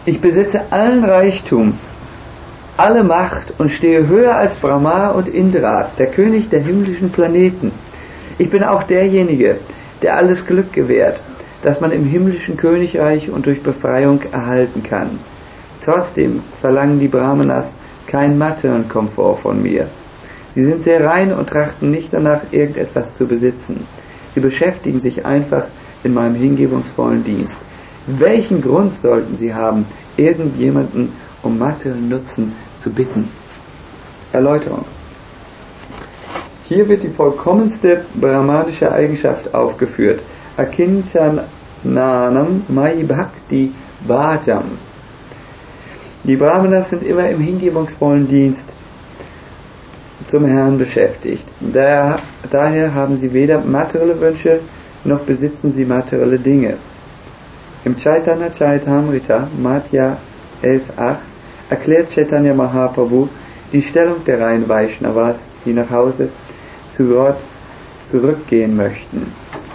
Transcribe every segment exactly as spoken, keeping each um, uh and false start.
Ich besitze allen Reichtum, alle Macht und stehe höher als Brahma und Indra, der König der himmlischen Planeten. Ich bin auch derjenige, der alles Glück gewährt, das man im himmlischen Königreich und durch Befreiung erhalten kann. Trotzdem verlangen die Brahmanas keinen materiellen Komfort von mir. Sie sind sehr rein und trachten nicht danach, irgendetwas zu besitzen. Sie beschäftigen sich einfach in meinem hingebungsvollen Dienst. Welchen Grund sollten sie haben, irgendjemanden um materiellen Nutzen zu bitten? Erläuterung. Hier wird die vollkommenste brahmanische Eigenschaft aufgeführt. Akinchananam Mai Bhakti Bhajam. Die Brahmanas sind immer im hingebungsvollen Dienst zum Herrn beschäftigt. Daher, daher haben sie weder materielle Wünsche, noch besitzen sie materielle Dinge. Im Chaitanya Charitamrita, Madhya elf acht, erklärt Chaitanya Mahaprabhu die Stellung der reinen Vaishnavas, die nach Hause zu Gott zurückgehen möchten.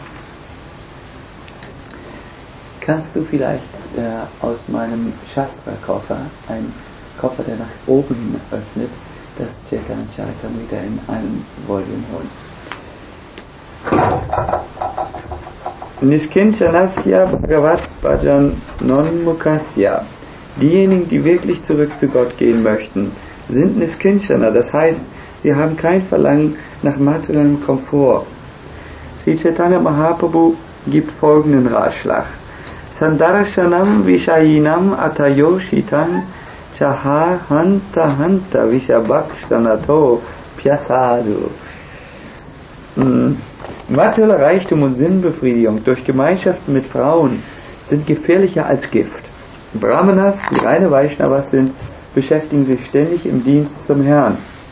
Kannst du vielleicht äh, aus meinem Shastra-Koffer, einen Koffer, der nach oben hin öffnet, das Chaitanya Charitamrita in einem Volume holen? Niskinchanasya Bhagavat Bhajan Non-Mukasya. Diejenigen, die wirklich zurück zu Gott gehen möchten, sind Niskinchana, das heißt, sie haben kein Verlangen nach materiellem Komfort. Sri Chaitanya Mahaprabhu gibt folgenden Ratschlag. Sandarshanam Vishayinam Atayoshitan Chaha Hanta Hanta Vishabhakshanato Pyasadu. Materieller Reichtum und Sinnbefriedigung durch Gemeinschaften mit Frauen sind gefährlicher als Gift. Brahmanas, die reine Vaishnavas sind, beschäftigen sich ständig im Dienst zum Herrn.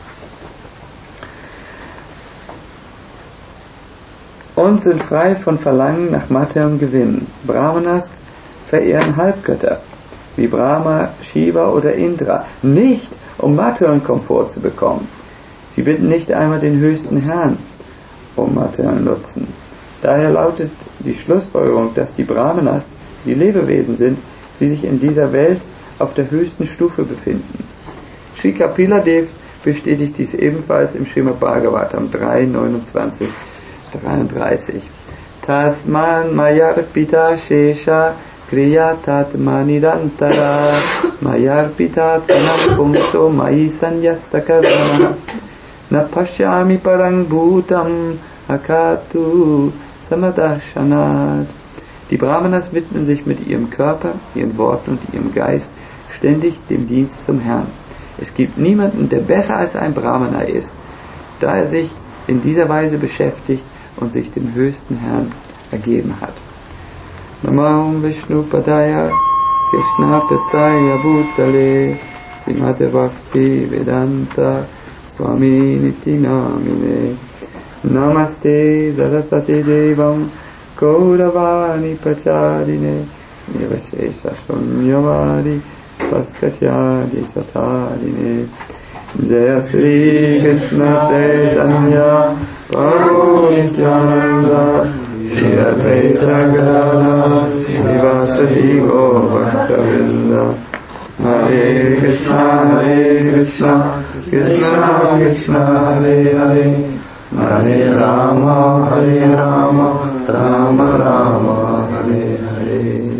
Und sind frei von Verlangen nach materiellem Gewinn. Brahmanas verehren Halbgötter, wie Brahma, Shiva oder Indra, nicht um materiellen Komfort zu bekommen. Sie bitten nicht einmal den höchsten Herrn um materiellen Nutzen. Daher lautet die Schlussfolgerung, dass die Brahmanas, die Lebewesen sind, die sich in dieser Welt auf der höchsten Stufe befinden. Sri Kapila Dev bestätigt dies ebenfalls im Srimad Bhagavatam drei neunundzwanzig dreiunddreißig. Tasman mayarpita shesha kriyatatmanirantara mayarpita tanam pumso mai sanyastakavana na pashyami parang bhutam akatu samadashanat. Die Brahmanas widmen sich mit ihrem Körper, ihren Worten und ihrem Geist ständig dem Dienst zum Herrn. Es gibt niemanden, der besser als ein Brahmana ist, da er sich in dieser Weise beschäftigt und sich dem höchsten Herrn ergeben hat. Namam Vishnu Padaya Krishna Pestaya Bhutale Srimate Bhakti Vedanta Swami Niti Namine Namaste Saraswati Devam Kauravani Pacharine Nivashesha Shunyavadi Paskatyadi Satarine Jaya Sri Krishna Chaitanya Prabhu Nityananda Shri Advaita Gadadhara Srivasadi Gaur-Bhakta-Vrinda Hare Krishna Hare Krishna Krishna Krishna Hare Hare Hare Rama Hare Rama Rama Rama Hare Hare.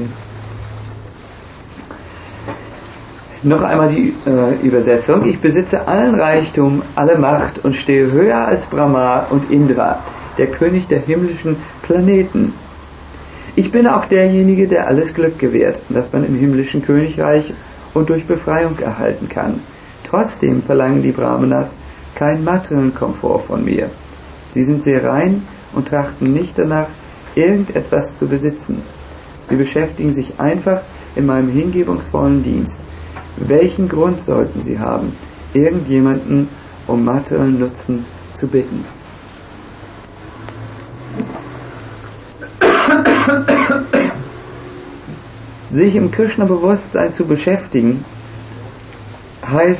Noch einmal die äh, Übersetzung. Ich besitze allen Reichtum, alle Macht und stehe höher als Brahma und Indra, der König der himmlischen Planeten. Ich bin auch derjenige, der alles Glück gewährt, das man im himmlischen Königreich und durch Befreiung erhalten kann. Trotzdem verlangen die Brahmanas keinen materiellen Komfort von mir. Sie sind sehr rein und trachten nicht danach, irgendetwas zu besitzen. Sie beschäftigen sich einfach in meinem hingebungsvollen Dienst. Welchen Grund sollten sie haben, irgendjemanden um materiellen Nutzen zu bitten? Sich im Krishna-Bewusstsein zu beschäftigen, heißt,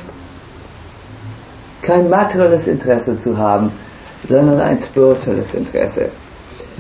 kein materielles Interesse zu haben, sondern ein spirituelles Interesse.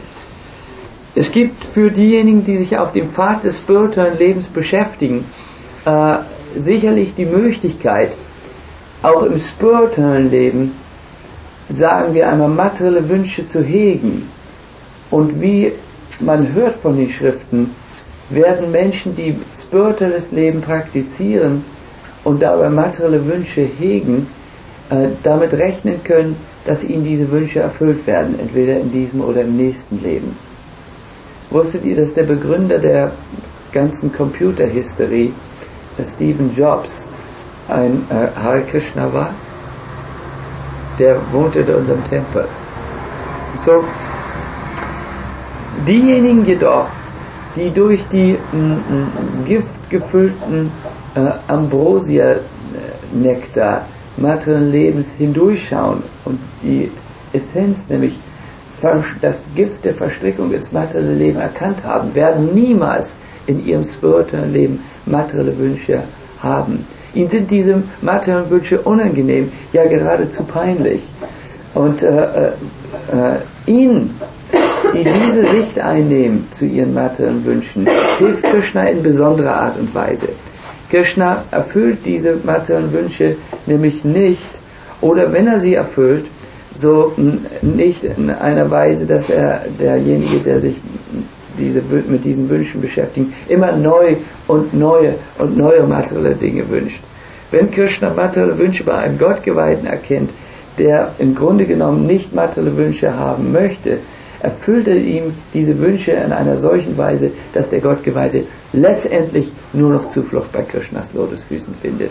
Es gibt für diejenigen, die sich auf dem Pfad des spirituellen Lebens beschäftigen, äh, sicherlich die Möglichkeit, auch im spirituellen Leben, sagen wir einmal, materielle Wünsche zu hegen. Und wie man hört von den Schriften, werden Menschen, die spirituelles Leben praktizieren und dabei materielle Wünsche hegen, äh, damit rechnen können, dass ihnen diese Wünsche erfüllt werden, entweder in diesem oder im nächsten Leben. Wusstet ihr, dass der Begründer der ganzen Computerhysterie, Stephen Jobs, ein äh, Hare Krishna war? Der wohnte in unserem Tempel. So, diejenigen jedoch, die durch die m, m, giftgefüllten äh, Ambrosia-Nektar materiellen Lebens hindurchschauen und die Essenz, nämlich das Gift der Verstrickung ins materielle Leben erkannt haben, werden niemals in ihrem spirituellen Leben materielle Wünsche haben. Ihnen sind diese materiellen Wünsche unangenehm, ja geradezu peinlich. Und äh, äh, ihnen, die diese Sicht einnehmen zu ihren materiellen Wünschen, hilft Krishna in besonderer Art und Weise. Krishna erfüllt diese materiellen Wünsche nämlich nicht, oder wenn er sie erfüllt, so nicht in einer Weise, dass er derjenige, der sich diese, mit diesen Wünschen beschäftigt, immer neu und neue und neue materielle Dinge wünscht. Wenn Krishna materielle Wünsche bei einem Gottgeweihten erkennt, der im Grunde genommen nicht materielle Wünsche haben möchte, erfüllt er ihm diese Wünsche in einer solchen Weise, dass der Gottgeweihte letztendlich nur noch Zuflucht bei Krishnas Lotosfüßen findet.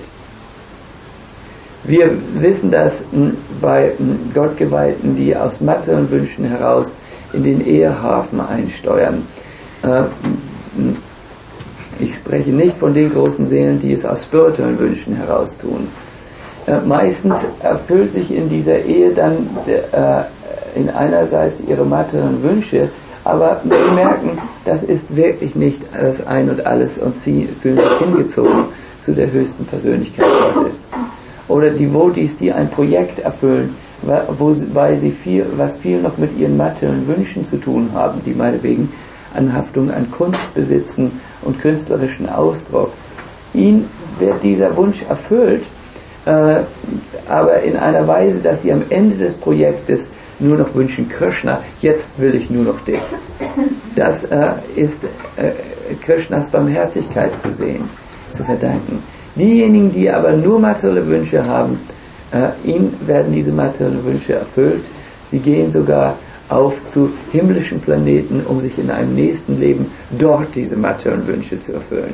Wir wissen das m, bei m, Gottgeweihten, die aus materiellen Wünschen heraus in den Ehehafen einsteuern. Äh, m, ich spreche nicht von den großen Seelen, die es aus spirituellen Wünschen heraus tun. Äh, meistens erfüllt sich in dieser Ehe dann äh, in einerseits ihre materiellen Wünsche, aber sie merken, das ist wirklich nicht das Ein und Alles und sie fühlen sich hingezogen zu der höchsten Persönlichkeit Gottes. Oder Devotees, die ein Projekt erfüllen, wobei sie viel, was viel noch mit ihren materiellen Wünschen zu tun haben, die meinetwegen Anhaftung an Kunst besitzen und künstlerischen Ausdruck. Ihnen wird dieser Wunsch erfüllt, äh, aber in einer Weise, dass sie am Ende des Projektes nur noch wünschen, Krishna, jetzt will ich nur noch dich. Das äh, ist äh, Krishnas Barmherzigkeit zu sehen, zu verdanken. Diejenigen, die aber nur materielle Wünsche haben, äh, ihnen werden diese materiellen Wünsche erfüllt. Sie gehen sogar auf zu himmlischen Planeten, um sich in einem nächsten Leben dort diese materiellen Wünsche zu erfüllen.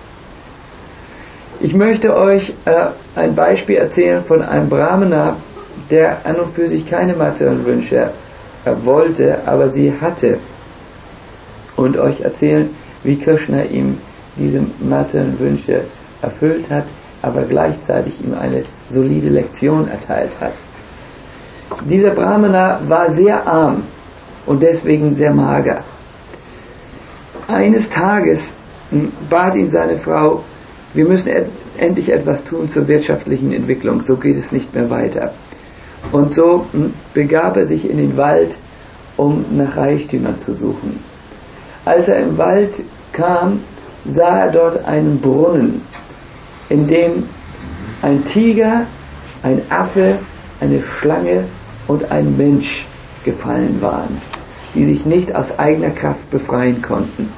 Ich möchte euch äh, ein Beispiel erzählen von einem Brahmana, der an und für sich keine materiellen Wünsche äh, wollte, aber sie hatte. Und euch erzählen, wie Krishna ihm diese materiellen Wünsche erfüllt hat, aber gleichzeitig ihm eine solide Lektion erteilt hat. Dieser Brahmana war sehr arm und deswegen sehr mager. Eines Tages bat ihn seine Frau, wir müssen et- endlich etwas tun zur wirtschaftlichen Entwicklung, so geht es nicht mehr weiter. Und so begab er sich in den Wald, um nach Reichtümern zu suchen. Als er im Wald kam, sah er dort einen Brunnen, in dem ein Tiger, ein Affe, eine Schlange und ein Mensch gefallen waren, die sich nicht aus eigener Kraft befreien konnten.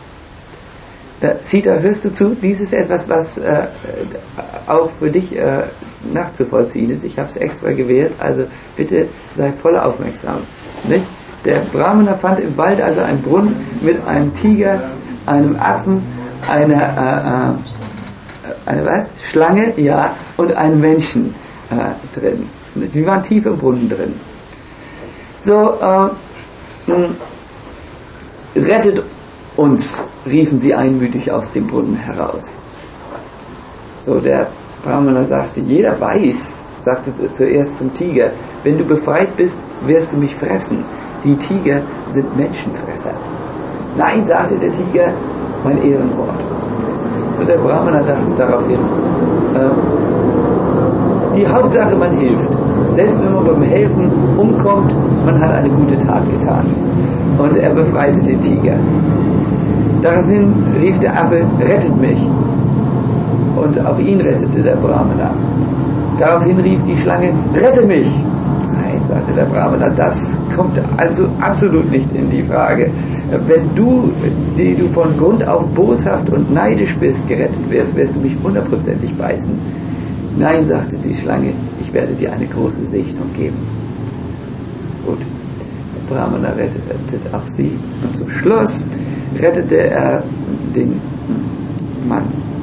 Äh, Sita, hörst du zu? Dies ist etwas, was äh, auch für dich äh, nachzuvollziehen ist. Ich habe es extra gewählt, also bitte sei voll aufmerksam. Nicht? Der Brahmana fand im Wald also einen Brunnen mit einem Tiger, einem Affen, einer äh, äh, eine was? Schlange, ja, und einem Menschen äh, drin. Die waren tief im Brunnen drin. So, äh, nun, rettet uns, riefen sie einmütig aus dem Brunnen heraus. So, der Brahmana sagte, jeder weiß, sagte zuerst zum Tiger, wenn du befreit bist, wirst du mich fressen. Die Tiger sind Menschenfresser. Nein, sagte der Tiger, mein Ehrenwort. Und der Brahmana dachte daraufhin, äh, die Hauptsache, man hilft. Selbst wenn man beim Helfen umkommt, man hat eine gute Tat getan. Und er befreite den Tiger. Daraufhin rief der Affe, rettet mich. und auch ihn rettete der Brahmana. Daraufhin rief die Schlange, rette mich! Nein, sagte der Brahmana, das kommt also absolut nicht in die Frage. Wenn du, die du von Grund auf boshaft und neidisch bist, gerettet wärst, wirst du mich hundertprozentig beißen. Nein, sagte die Schlange, ich werde dir eine große Segnung geben. Gut, der Brahmana rettete auch sie und zum Schluss rettete er den Mann.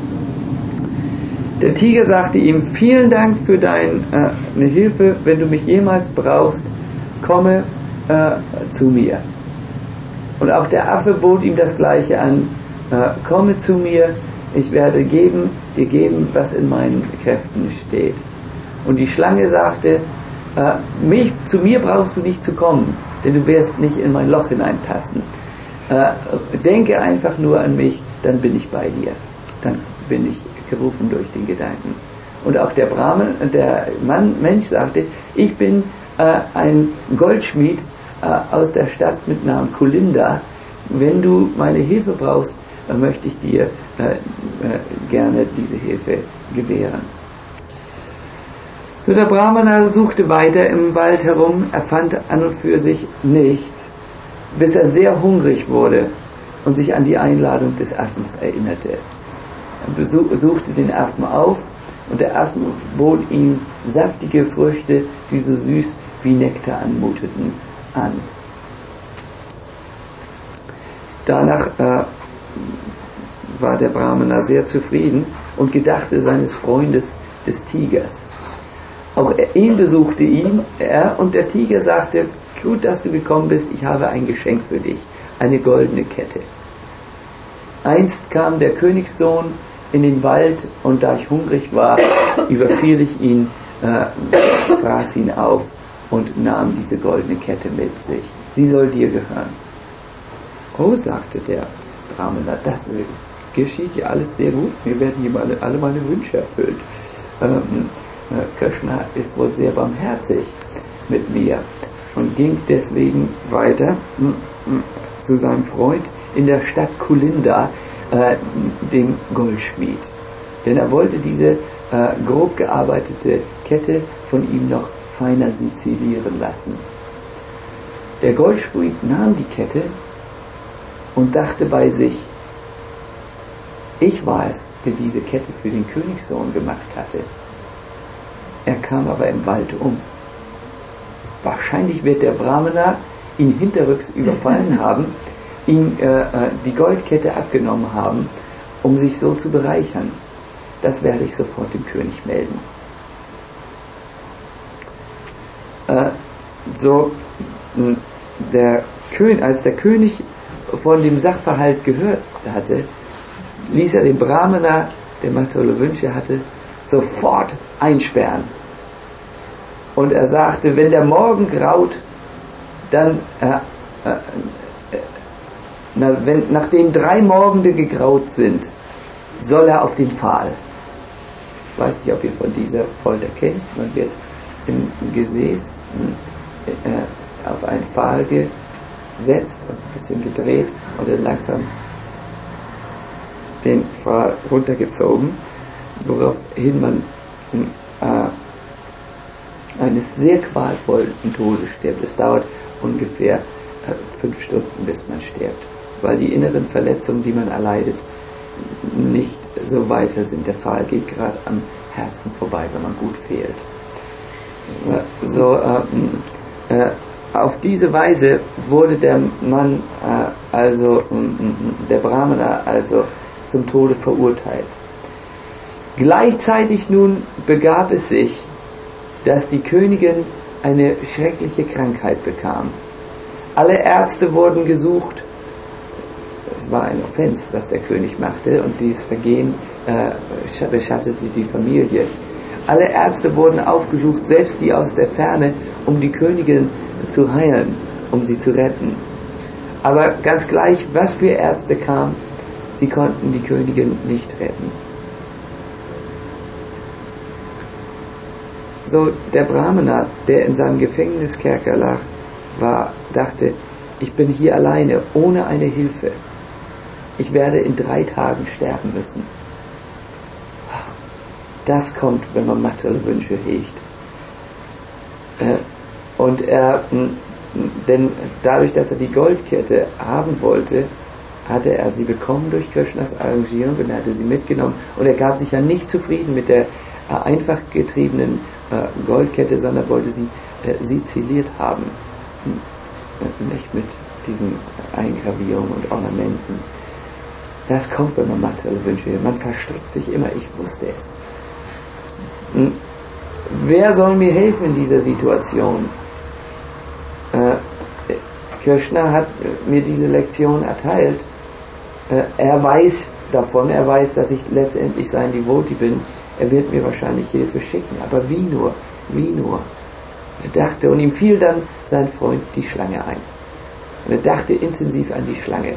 Der Tiger sagte ihm, vielen Dank für deine äh, Hilfe, wenn du mich jemals brauchst, komme äh, zu mir. Und auch der Affe bot ihm das Gleiche an, äh, komme zu mir, ich werde geben, dir geben, was in meinen Kräften steht. Und die Schlange sagte, äh, mich, zu mir brauchst du nicht zu kommen, denn du wirst nicht in mein Loch hineinpassen. Äh, denke einfach nur an mich, dann bin ich bei dir. Dann bin ich gerufen durch den Gedanken. Und auch der Brahman, der Mann, Mensch sagte, ich bin äh, ein Goldschmied äh, aus der Stadt mit Namen Kulinda. Wenn du meine Hilfe brauchst, dann möchte ich dir äh, äh, gerne diese Hilfe gewähren. So, der Brahmana suchte weiter im Wald herum, er fand an und für sich nichts, bis er sehr hungrig wurde und sich an die Einladung des Affens erinnerte. Er suchte den Affen auf und der Affen bot ihm saftige Früchte, die so süß wie Nektar anmuteten, an. Danach äh, war der Brahmana sehr zufrieden und gedachte seines Freundes des Tigers. Auch er, ihn besuchte ihn, er, und der Tiger sagte, gut, dass du gekommen bist, ich habe ein Geschenk für dich, eine goldene Kette. Einst kam der Königssohn in den Wald und da ich hungrig war, überfiel ich ihn, äh, fraß ihn auf und nahm diese goldene Kette mit sich. Sie soll dir gehören. Oh, sagte der Brahmana, das geschieht ja alles sehr gut, mir werden hier alle, alle meine Wünsche erfüllt. Ähm, äh, Krishna ist wohl sehr barmherzig mit mir und ging deswegen weiter äh, zu seinem Freund in der Stadt Kulinda, äh, dem Goldschmied. Denn er wollte diese äh, grob gearbeitete Kette von ihm noch feiner sizilieren lassen. Der Goldschmied nahm die Kette und dachte bei sich, ich war es, der diese Kette für den Königssohn gemacht hatte. Er kam aber im Wald um. Wahrscheinlich wird der Brahmana ihn hinterrücks überfallen haben, ihm äh, die Goldkette abgenommen haben, um sich so zu bereichern. Das werde ich sofort dem König melden. Äh, so, der König, als der König von dem Sachverhalt gehört hatte, ließ er den Brahmana, der materielle Wünsche hatte, sofort einsperren. Und er sagte, wenn der Morgen graut, dann, äh, äh, na, wenn, nachdem drei Morgende gegraut sind, soll er auf den Pfahl. Ich weiß nicht, ob ihr von dieser Folter kennt. Man wird im Gesäß äh, auf einen Pfahl gesetzt, ein bisschen gedreht und dann langsam den Pfahl runtergezogen, woraufhin man äh, eines sehr qualvollen Todes stirbt. Es dauert ungefähr äh, fünf Stunden, bis man stirbt, weil die inneren Verletzungen, die man erleidet, nicht so weiter sind. Der Pfahl geht gerade am Herzen vorbei, wenn man gut fehlt. Äh, so, äh, äh, auf diese Weise wurde der Mann, äh, also äh, der Brahmana, also zum Tode verurteilt. Gleichzeitig nun begab es sich, dass die Königin eine schreckliche Krankheit bekam. Alle Ärzte wurden gesucht. Es war ein Offense, was der König machte, und dieses Vergehen äh, beschattete die Familie. Alle Ärzte wurden aufgesucht, selbst die aus der Ferne, um die Königin zu heilen, um sie zu retten. Aber ganz gleich, was für Ärzte kamen, sie konnten die Königin nicht retten. So, der Brahmana, der in seinem Gefängniskerker lag, war, dachte, ich bin hier alleine, ohne eine Hilfe. Ich werde in drei Tagen sterben müssen. Das kommt, wenn man materielle Wünsche hegt. Äh, und er, denn dadurch, dass er die Goldkette haben wollte, hatte er sie bekommen durch Krishnas Arrangierung und er hatte sie mitgenommen und er gab sich ja nicht zufrieden mit der äh, einfach getriebenen äh, Goldkette, sondern wollte sie äh, siziliert haben. Äh, nicht mit diesen Eingravierungen und Ornamenten. Das kommt, wenn man materielle Wünsche hat. Man verstrickt sich immer, ich wusste es. Hm. Wer soll mir helfen in dieser Situation? Äh, Krishna hat mir diese Lektion erteilt. Äh, er weiß davon, er weiß, dass ich letztendlich sein Devotee bin. Er wird mir wahrscheinlich Hilfe schicken. Aber wie nur? Wie nur? Er dachte, und ihm fiel dann sein Freund die Schlange ein. Und er dachte intensiv an die Schlange.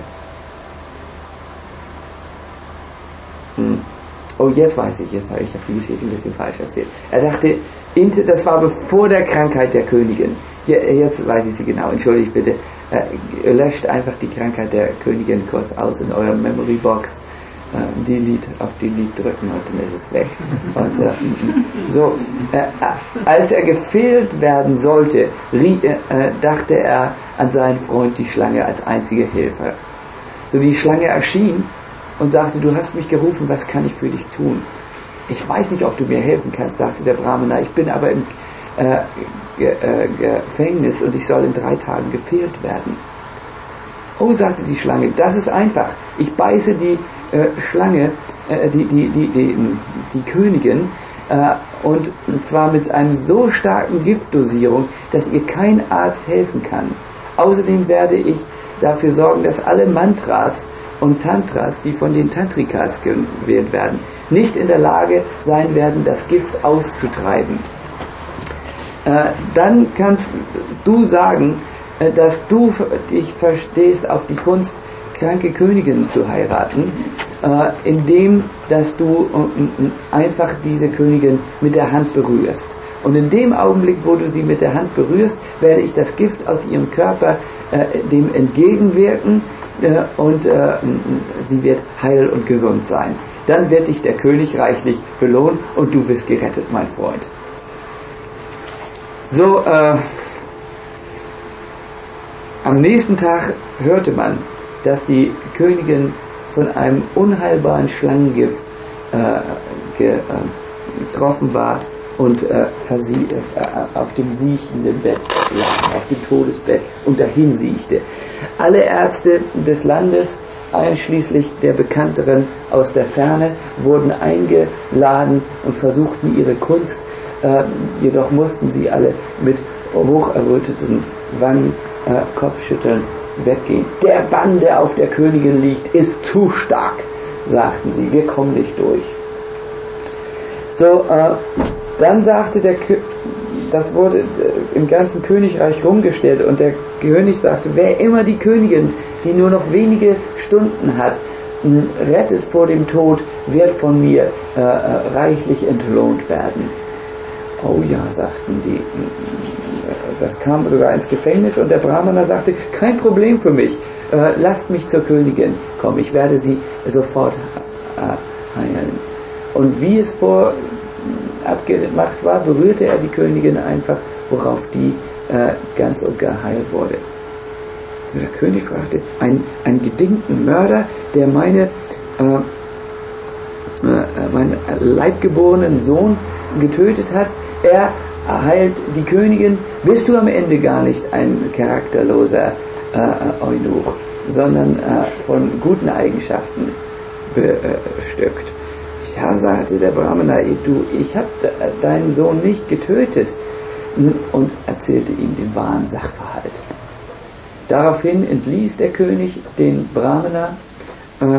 Hm. Oh, jetzt weiß ich, jetzt habe ich, ich habe die Geschichte ein bisschen falsch erzählt. Er dachte, das war bevor der Krankheit der Königin. Jetzt weiß ich sie genau, entschuldigt bitte. Äh, löscht einfach die Krankheit der Königin kurz aus in eurer Memory Box. Äh, Delete, auf Delete drücken und dann ist es weg. Und, äh, so, äh, als er gefehlt werden sollte, rie, äh, dachte er an seinen Freund die Schlange als einzige Hilfe. So, die Schlange erschien und sagte, du hast mich gerufen, was kann ich für dich tun? Ich weiß nicht, ob du mir helfen kannst, sagte der Brahmana, ich bin aber im äh, Ge- äh, Gefängnis und ich soll in drei Tagen gefehlt werden. Oh, sagte die Schlange, das ist einfach. Ich beiße die äh, Schlange, äh, die, die, die, die, die Königin, äh, und zwar mit einem so starken Giftdosierung, dass ihr kein Arzt helfen kann. Außerdem werde ich dafür sorgen, dass alle Mantras und Tantras, die von den Tantrikas gewählt werden, nicht in der Lage sein werden, das Gift auszutreiben. Äh, dann kannst du sagen, äh, dass du dich verstehst auf die Kunst, kranke Königinnen zu heiraten, äh, indem, dass du äh, einfach diese Königin mit der Hand berührst. Und in dem Augenblick, wo du sie mit der Hand berührst, werde ich das Gift aus ihrem Körper äh, dem entgegenwirken, äh, und äh, sie wird heil und gesund sein. Dann wird dich der König reichlich belohnen und du wirst gerettet, mein Freund. So, äh, am nächsten Tag hörte man, dass die Königin von einem unheilbaren Schlangengift äh, ge, äh, getroffen war und äh, versie- äh, auf dem siechenden Bett lag, auf dem Todesbett und dahin siechte. Alle Ärzte des Landes, einschließlich der bekannteren aus der Ferne, wurden eingeladen und versuchten ihre Kunst, äh, jedoch mussten sie alle mit hocherröteten Wangen, äh, Kopfschütteln weggehen. Der Bann, der auf der Königin liegt, ist zu stark, sagten sie, wir kommen nicht durch. So, äh, dann sagte der König, das wurde im ganzen Königreich rumgestellt und der König sagte, wer immer die Königin, die nur noch wenige Stunden hat, rettet vor dem Tod, wird von mir äh, reichlich entlohnt werden. Oh ja, sagten die, das kam sogar ins Gefängnis und der Brahmana sagte, kein Problem für mich, äh, lasst mich zur Königin kommen, ich werde sie sofort äh, heilen. Und wie es vor abgemacht war, berührte er die Königin einfach, worauf die äh, ganz und gar heil wurde. So, der König fragte, ein, ein gedingten Mörder, der meine äh, äh, meinen leibgeborenen Sohn getötet hat, er heilt die Königin, bist du am Ende gar nicht ein charakterloser äh, Eunuch, sondern äh, von guten Eigenschaften bestückt. Ja, sagte der Brahmana, du, ich habe deinen Sohn nicht getötet, und erzählte ihm den wahren Sachverhalt. Daraufhin entließ der König den Brahmana äh,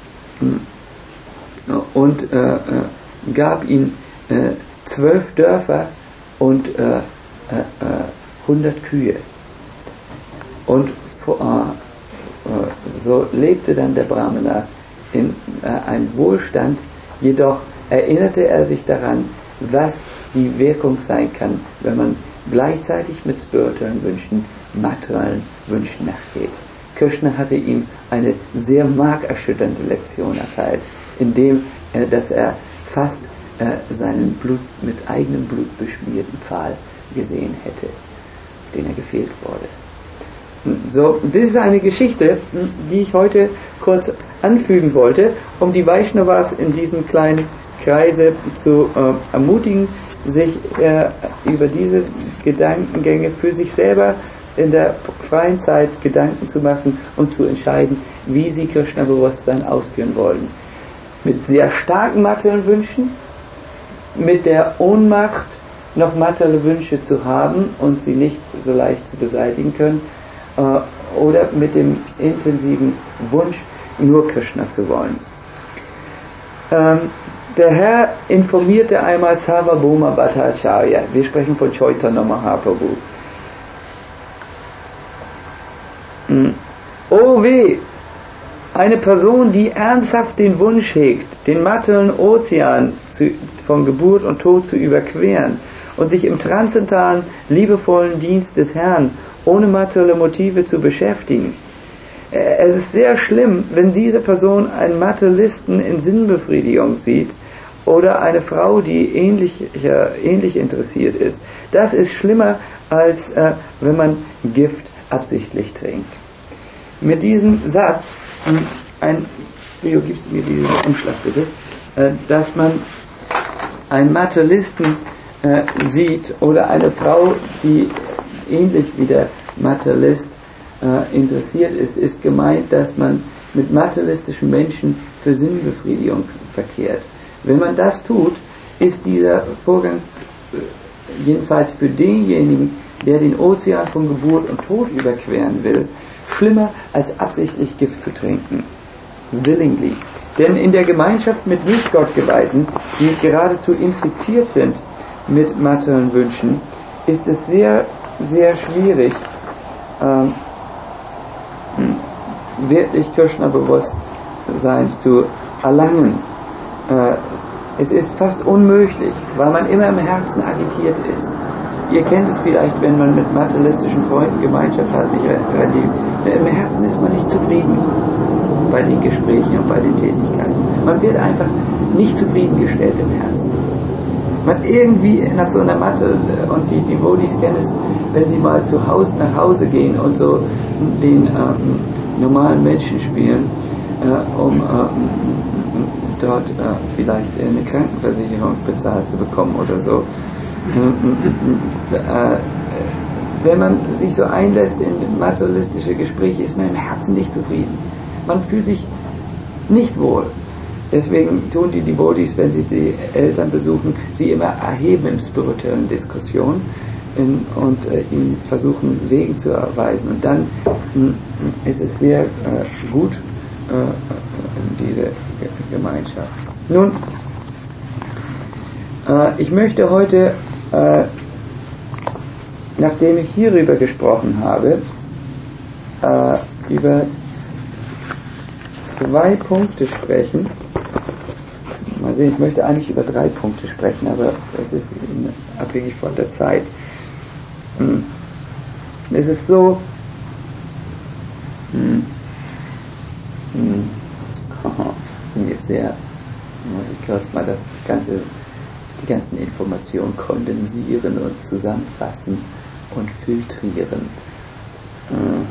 und äh, gab ihm äh, zwölf Dörfer und äh, äh, hundert Kühe. Und äh, so lebte dann der Brahmana in äh, einem Wohlstand. Jedoch erinnerte er sich daran, was die Wirkung sein kann, wenn man gleichzeitig mit spirituellen Wünschen, materiellen Wünschen nachgeht. Krishna hatte ihm eine sehr markerschütternde Lektion erteilt, indem er, dass er fast äh, seinen Blut, mit eigenem Blut beschmierten Pfahl gesehen hätte, den er gefehlt wurde. So, das ist eine Geschichte, die ich heute kurz anfügen wollte, um die Vaishnavas in diesem kleinen Kreise zu äh, ermutigen, sich äh, über diese Gedankengänge für sich selber in der freien Zeit Gedanken zu machen und zu entscheiden, wie sie Krishna-Bewusstsein ausführen wollen. Mit sehr starken materiellen Wünschen, mit der Ohnmacht, noch materielle Wünsche zu haben und sie nicht so leicht zu beseitigen können, äh, oder mit dem intensiven Wunsch, nur Krishna zu wollen. Ähm, der Herr informierte einmal Sarvabhauma Bhattacharya, wir sprechen von Chaitanya Mahaprabhu. Oh weh, eine Person, die ernsthaft den Wunsch hegt, den materiellen Ozean zu, von Geburt und Tod zu überqueren und sich im transzendentalen, liebevollen Dienst des Herrn ohne materielle Motive zu beschäftigen. Es ist sehr schlimm, wenn diese Person einen Materialisten in Sinnbefriedigung sieht oder eine Frau, die ähnlich, ja, ähnlich interessiert ist. Das ist schlimmer, als äh, wenn man Gift absichtlich trinkt. Mit diesem Satz, ein, Leo, gibst du mir diesen Umschlag bitte, äh, dass man einen Materialisten äh, sieht oder eine Frau, die ähnlich wie der Materialist äh, interessiert ist, ist gemeint, dass man mit materialistischen Menschen für Sinnbefriedigung verkehrt. Wenn man das tut, ist dieser Vorgang äh, jedenfalls für denjenigen, der den Ozean von Geburt und Tod überqueren will, schlimmer als absichtlich Gift zu trinken. Willingly. Denn in der Gemeinschaft mit Nicht-Gottgeweihten, die geradezu infiziert sind mit materiellen Wünschen, ist es sehr, sehr schwierig, ähm, wirklich Krishna-Bewusstsein zu erlangen. Äh, es ist fast unmöglich, weil man immer im Herzen agitiert ist. Ihr kennt es vielleicht, wenn man mit materialistischen Freunden Gemeinschaft hat, nicht die, im Herzen ist man nicht zufrieden bei den Gesprächen und bei den Tätigkeiten. Man wird einfach nicht zufriedengestellt im Herzen. Man irgendwie nach so einer Matte, und die Devotees kennen es, wenn sie mal zu Hause, nach Hause gehen und so den ähm, normalen Menschen spielen, äh, um ähm, dort äh, vielleicht eine Krankenversicherung bezahlt zu bekommen oder so. Äh, wenn man sich so einlässt in materialistische Gespräche, ist man im Herzen nicht zufrieden. Man fühlt sich nicht wohl. Deswegen tun die Devotees, wenn sie die Eltern besuchen, sie immer erheben in spirituellen Diskussionen in, und äh, ihnen versuchen, Segen zu erweisen. Und dann mh, ist es sehr äh, gut, äh, diese Gemeinschaft. Nun, äh, ich möchte heute, äh, nachdem ich hierüber gesprochen habe, äh, über zwei Punkte sprechen. Mal sehen, ich möchte eigentlich über drei Punkte sprechen, aber das ist abhängig von der Zeit. Es ist so, hm, hm, jetzt sehr, muss ich kurz mal das ganze, die ganzen Informationen kondensieren und zusammenfassen und filtrieren. Hm.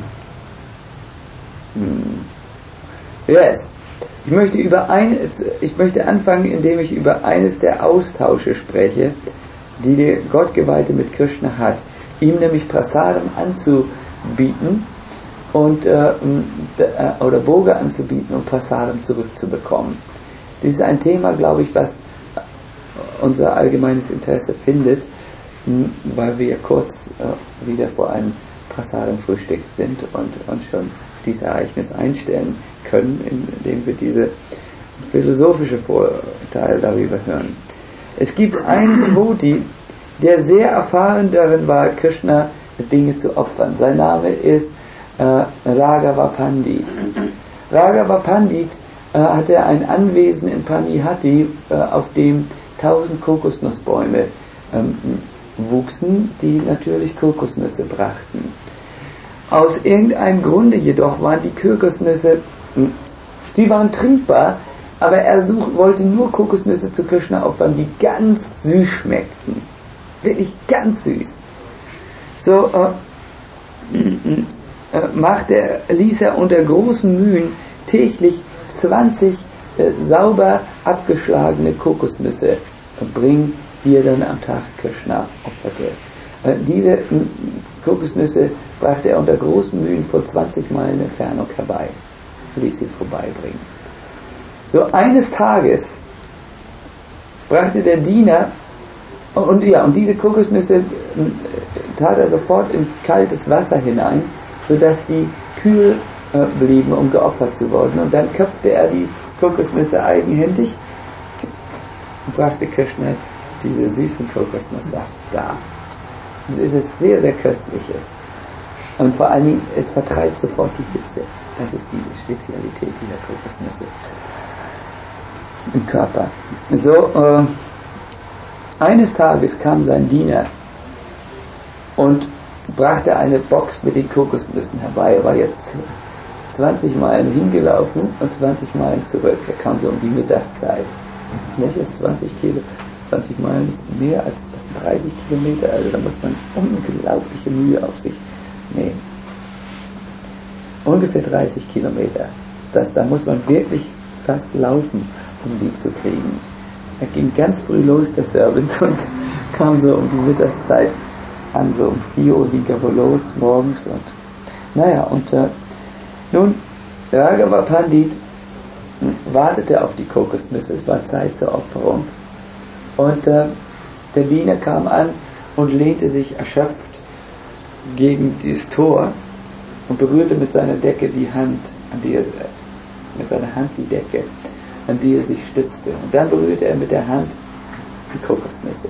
Hm. Yes. Ich möchte über ein, ich möchte anfangen, indem ich über eines der Austausche spreche, die der Gottgeweihte mit Krishna hat, ihm nämlich Prasadam anzubieten und äh, oder Bhoga anzubieten und Prasadam zurückzubekommen. Dies ist ein Thema, glaube ich, was unser allgemeines Interesse findet, weil wir kurz äh, wieder vor einem Prasadam-Frühstück sind und, und schon dieses Ereignis einstellen können, indem wir diese philosophische Vorteile darüber hören. Es gibt einen Devotee, der sehr erfahren darin war, Krishna Dinge zu opfern. Sein Name ist äh, Raghava Pandit. Raghava Pandit äh, hatte ein Anwesen in Panihati, äh, auf dem tausend Kokosnussbäume ähm, wuchsen, die natürlich Kokosnüsse brachten. Aus irgendeinem Grunde jedoch waren die Kokosnüsse, die waren trinkbar, aber er such, wollte nur Kokosnüsse zu Krishna opfern, die ganz süß schmeckten. Wirklich ganz süß. So äh, äh, machte er, ließ er unter großen Mühen täglich zwanzig äh, sauber abgeschlagene Kokosnüsse bringen, die er dann am Tag Krishna opferte. Äh, diese äh, Kokosnüsse brachte er unter großen Mühen von zwanzig Meilen Entfernung herbei, ließ sie vorbeibringen. So eines Tages brachte der Diener, und ja, und diese Kokosnüsse äh, tat er sofort in kaltes Wasser hinein, sodass die kühl äh, blieben, um geopfert zu werden. Und dann köpfte er die Kokosnüsse eigenhändig und brachte Krishna diese süßen Kokosnusssaft dar. Das ist es sehr, sehr köstliches. Und vor allen Dingen, es vertreibt sofort die Hitze. Das ist diese Spezialität dieser Kokosnüsse im Körper. So, äh, eines Tages kam sein Diener und brachte eine Box mit den Kokosnüssen herbei. Er war jetzt zwanzig Meilen hingelaufen und zwanzig Meilen zurück. Er kam so um die Mittagszeit. Nicht? Das zwanzig Kilo, zwanzig Meilen ist mehr als das dreißig Kilometer. Also da muss man unglaubliche Mühe auf sich nehmen. Ungefähr dreißig Kilometer. Das, da muss man wirklich fast laufen, um die zu kriegen. Er ging ganz früh los, der Servant, und kam so um die Mittagszeit an, so um vier Uhr ging er wohl los morgens. Und naja, und äh, nun, Raghava Pandit wartete auf die Kokosnüsse, es war Zeit zur Opferung. Und äh, der Diener kam an und lehnte sich erschöpft gegen dieses Tor und berührte mit seiner Decke die Hand, an die er, mit seiner Hand die Decke, an die er sich stützte. Und dann berührte er mit der Hand die Kokosnüsse.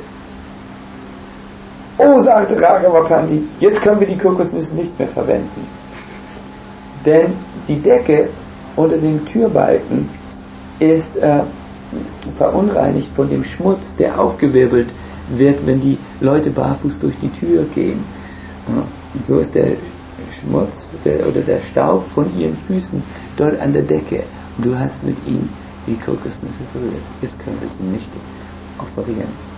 Oh, sagte Raghava Pandit, jetzt können wir die Kokosnüsse nicht mehr verwenden. Denn die Decke unter dem Türbalken ist äh, verunreinigt von dem Schmutz, der aufgewirbelt wird, wenn die Leute barfuß durch die Tür gehen. Und so ist der Schmutz der, oder der Staub von ihren Füßen dort an der Decke. Und du hast mit ihnen die Kokosnüsse berührt. Jetzt können wir sie nicht offerieren.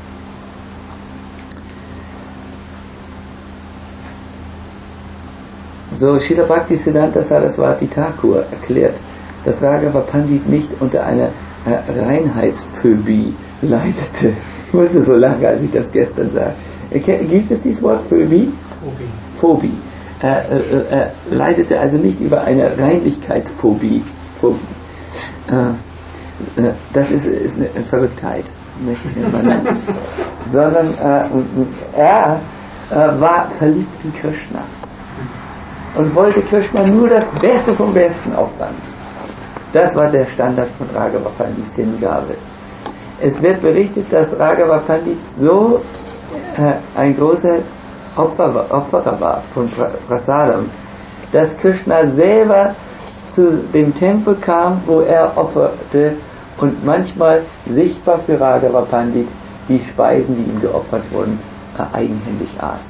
So, Srila Bhaktisiddhanta Saraswati Thakur erklärt, dass Raghava Pandit nicht unter einer äh, Reinheitsphobie leidete. Ich musste so lachen, als ich das gestern sah. Gibt es dieses Wort Phobie? Phobie. Phobie. Äh, äh, äh, leidete also nicht über eine Reinlichkeitsphobie. Phobie. Äh, äh, das ist, ist eine Verrücktheit. Nicht? Sondern äh, er äh, war verliebt in Krishna und wollte Krishna nur das Beste vom Besten opfern. Das war der Standard von Raghava Pandits Hingabe. Es wird berichtet, dass Raghava Pandit so äh, ein großer Opfer, Opferer war von Prasadam, dass Krishna selber zu dem Tempel kam, wo er opferte und manchmal sichtbar für Raghava Pandit die Speisen, die ihm geopfert wurden, äh, eigenhändig aß.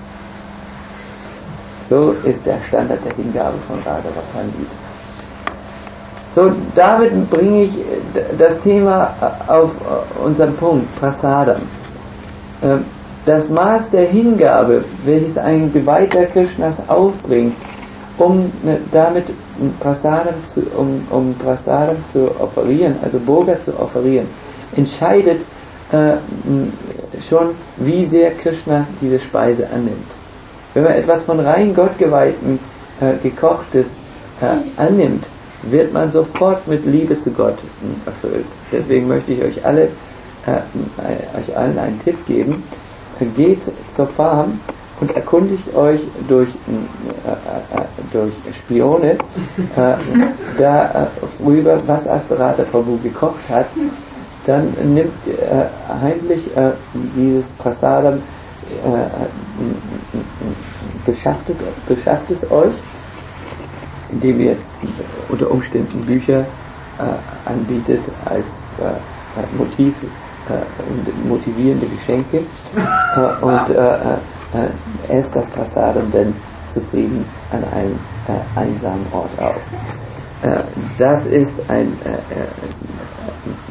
So ist der Standard der Hingabe von Raghava Pandit. So, damit bringe ich das Thema auf unseren Punkt, Prasadam. Das Maß der Hingabe, welches ein Geweihter Krishnas aufbringt, um damit Prasadam zu, um, um Prasadam zu offerieren, also Bhoga zu offerieren, entscheidet äh, schon, wie sehr Krishna diese Speise annimmt. Wenn man etwas von rein Gottgeweihten äh, gekochtes äh, annimmt, wird man sofort mit Liebe zu Gott äh, erfüllt. Deswegen möchte ich euch alle, äh, euch allen einen Tipp geben. Äh, geht zur Farm und erkundigt euch durch, äh, äh, durch Spione äh, darüber, äh, was Astarata Prabhu gekocht hat. Dann nimmt äh, heimlich äh, dieses Prasadam, äh, beschafft, beschafft es euch, indem ihr unter Umständen Bücher äh, anbietet als äh, Motiv, äh, motivierende Geschenke äh, und äh, äh, esst das Prasadam dann zufrieden an einem äh, einsamen Ort auf. Äh, das ist ein, äh,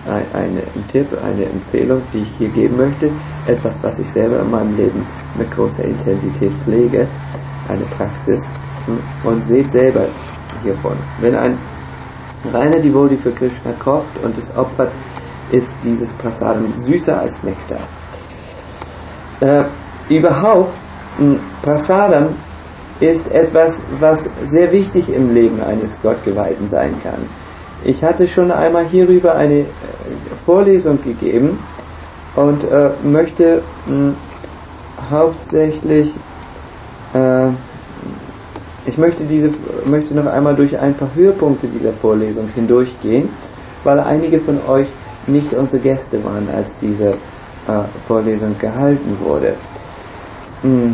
eine, ein Tipp, eine Empfehlung, die ich hier geben möchte, etwas, was ich selber in meinem Leben mit großer Intensität pflege, eine Praxis, und seht selber hiervon. Wenn ein reiner Devotee für Krishna kocht und es opfert, ist dieses Prasadam süßer als Nektar. Äh, überhaupt, Prasadam ist etwas, was sehr wichtig im Leben eines Gottgeweihten sein kann. Ich hatte schon einmal hierüber eine Vorlesung gegeben und äh, möchte mh, hauptsächlich äh, ich möchte diese möchte noch einmal durch ein paar Höhepunkte dieser Vorlesung hindurchgehen, weil einige von euch nicht unsere Gäste waren, als diese äh, Vorlesung gehalten wurde. Hm.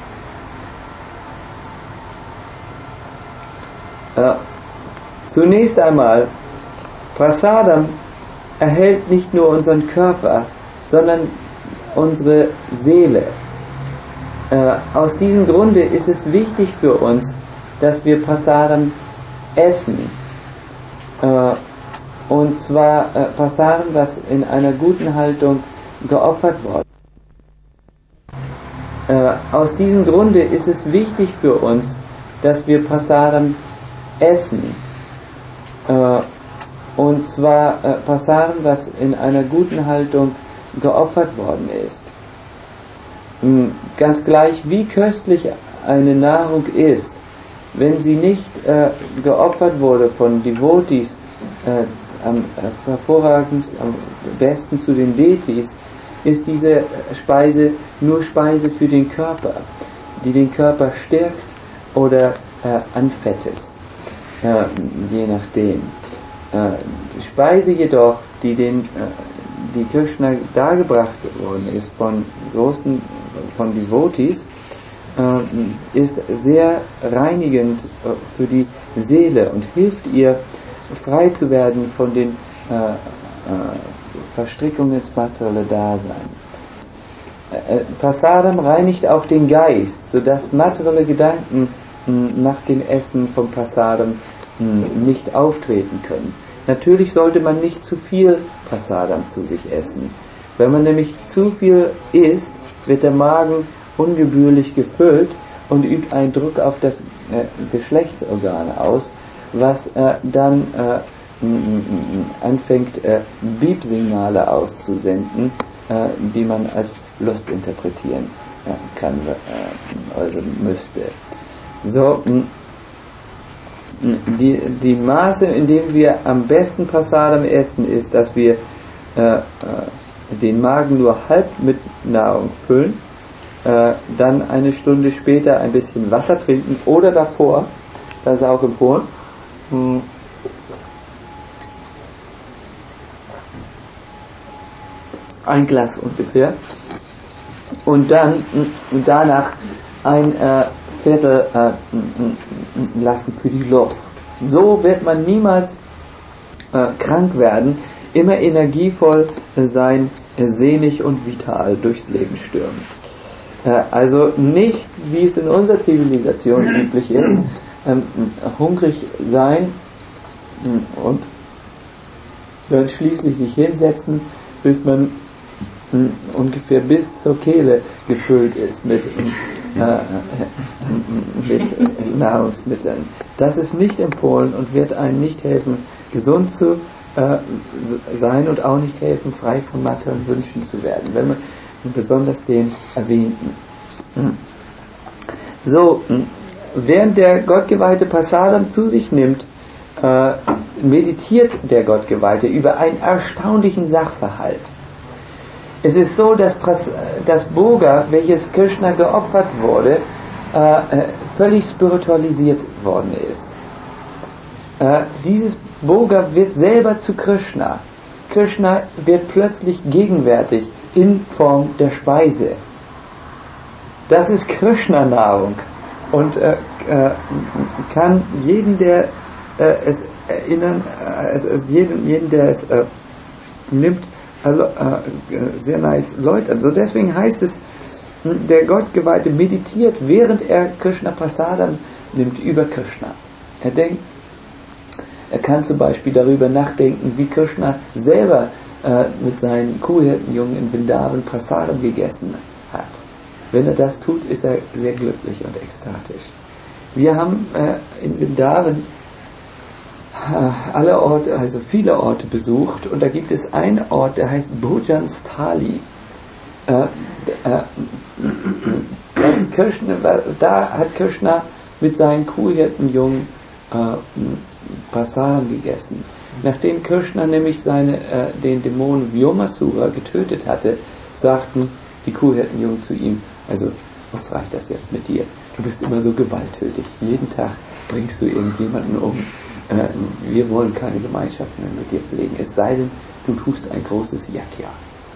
Äh, zunächst einmal, Prasadam erhält nicht nur unseren Körper, sondern unsere Seele. Äh, aus diesem Grunde ist es wichtig für uns, dass wir Prasadam essen. Äh, und zwar äh, Prasadam, das in einer guten Haltung geopfert worden. Äh, aus diesem Grunde ist es wichtig für uns, dass wir Prasadam essen. Äh, und zwar äh, Prasadam, das in einer guten Haltung geopfert worden ist. Ganz gleich, wie köstlich eine Nahrung ist, wenn sie nicht äh, geopfert wurde von Devotees, äh, am äh, hervorragendsten, am besten zu den Deities, ist diese Speise nur Speise für den Körper, die den Körper stärkt oder äh, anfettet, äh, je nachdem. Äh, die Speise jedoch, die den äh, die Krishna dargebracht worden ist von großen, von Devotees, äh, ist sehr reinigend äh, für die Seele und hilft ihr, frei zu werden von den äh, äh, Verstrickungen ins materielle Dasein. Äh, Prasadam reinigt auch den Geist, sodass materielle Gedanken mh, nach dem Essen von Prasadam mh, nicht auftreten können. Natürlich sollte man nicht zu viel Prasadam zu sich essen. Wenn man nämlich zu viel isst, wird der Magen ungebührlich gefüllt und übt einen Druck auf das äh, Geschlechtsorgan aus, was äh, dann äh, anfängt, äh, Beep-Signale auszusenden, äh, die man als Lust interpretieren äh, kann, äh, also müsste. So, Die, die Maße, in dem wir am besten Prasadam essen, ist, dass wir äh, äh, den Magen nur halb mit Nahrung füllen, äh, dann eine Stunde später ein bisschen Wasser trinken oder davor, das ist auch empfohlen, mh, ein Glas ungefähr, und dann mh, danach ein äh, Viertel äh, lassen für die Luft. So wird man niemals äh, krank werden, immer energievoll äh, sein, äh, sehnig und vital durchs Leben stürmen. Äh, also nicht, wie es in unserer Zivilisation üblich ist, ähm, hungrig sein und dann schließlich sich hinsetzen, bis man äh, ungefähr bis zur Kehle gefüllt ist mit Äh, mit Nahrungsmitteln. Das ist nicht empfohlen und wird einem nicht helfen, gesund zu äh, sein und auch nicht helfen, frei von materiellen Wünschen zu werden, wenn man besonders den erwähnten. So, während der Gottgeweihte Prasadam zu sich nimmt, äh, meditiert der Gottgeweihte über einen erstaunlichen Sachverhalt. Es ist so, dass das Bhoga, welches Krishna geopfert wurde, äh, völlig spiritualisiert worden ist. Äh, dieses Bhoga wird selber zu Krishna. Krishna wird plötzlich gegenwärtig in Form der Speise. Das ist Krishna-Nahrung und äh, äh, kann jeden, der äh, es erinnern, äh, also jeden, jeden, der es äh, nimmt, sehr nice läutern. So deswegen heißt es, der Gottgeweihte meditiert, während er Krishna Prasadam nimmt, über Krishna. Er denkt, er kann zum Beispiel darüber nachdenken, wie Krishna selber äh, mit seinen Kuhhirtenjungen in Vrindavan Prasadam gegessen hat. Wenn er das tut, ist er sehr glücklich und ekstatisch. Wir haben äh, in Vrindavan äh, alle Orte, also viele Orte besucht, und da gibt es einen Ort, der heißt Bhojanstali. Äh, äh, das Krishna, da hat Krishna mit seinen Kuhhirtenjungen äh, Prasadam gegessen. Nachdem Krishna nämlich seine, äh, den Dämon Vyomasura getötet hatte, sagten die Kuhhirtenjungen zu ihm: Also, was reicht das jetzt mit dir? Du bist immer so gewalttätig. Jeden Tag bringst du irgendjemanden um. Äh, wir wollen keine Gemeinschaft mehr mit dir pflegen. Es sei denn, du tust ein großes Yajna.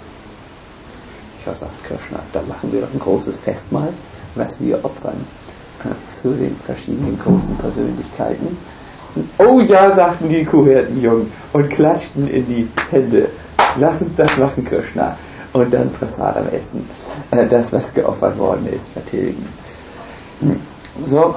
Ich sagt Krishna, dann machen wir doch ein großes Festmahl, was wir opfern äh, zu den verschiedenen großen Persönlichkeiten. Oh ja, sagten die Kuhhirtenjungen und klatschten in die Hände. Lass uns das machen, Krishna. Und dann Prasadam essen. Äh, das, was geopfert worden ist, vertilgen. So,